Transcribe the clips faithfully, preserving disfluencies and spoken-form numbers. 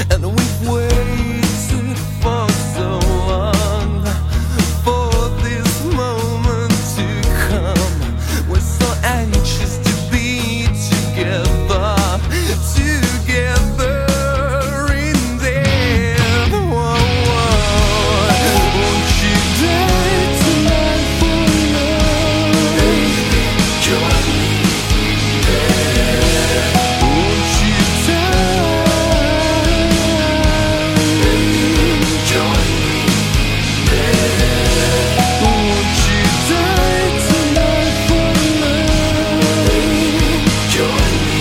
and we've waited for so long for this moment to come. We're so anxious to be together, together in death. Whoa, whoa. Won't you die tonight for love? Baby, join me there. Won't you die? Baby, join me there. Won't you die tonight for love? Baby, join me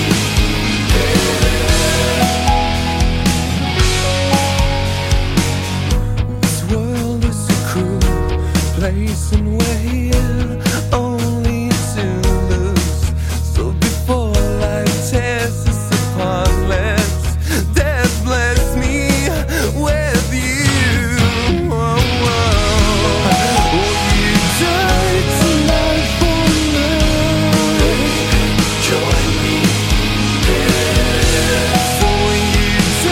there. This world is a cruel place and we're here only to lose. So before life tears us apart, let's death bless me with you. Whoa, whoa. Will you die tonight for love? Join me there. So when you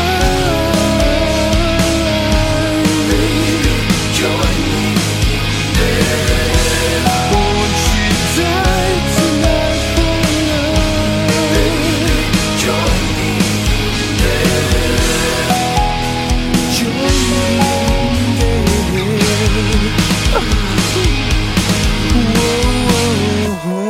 die, baby, join me there. Won't you die tonight for love? Baby, join me there. Join me there. Whoa.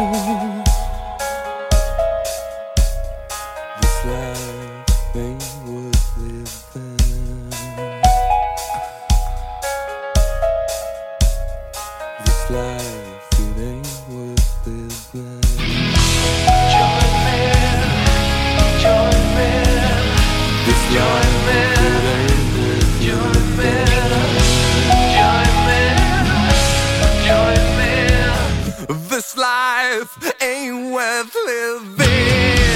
This life ain't worth living. This life, it ain't worth living. Join me, join me. This life, it ain't worth living. Join me, join me. This life ain't worth living.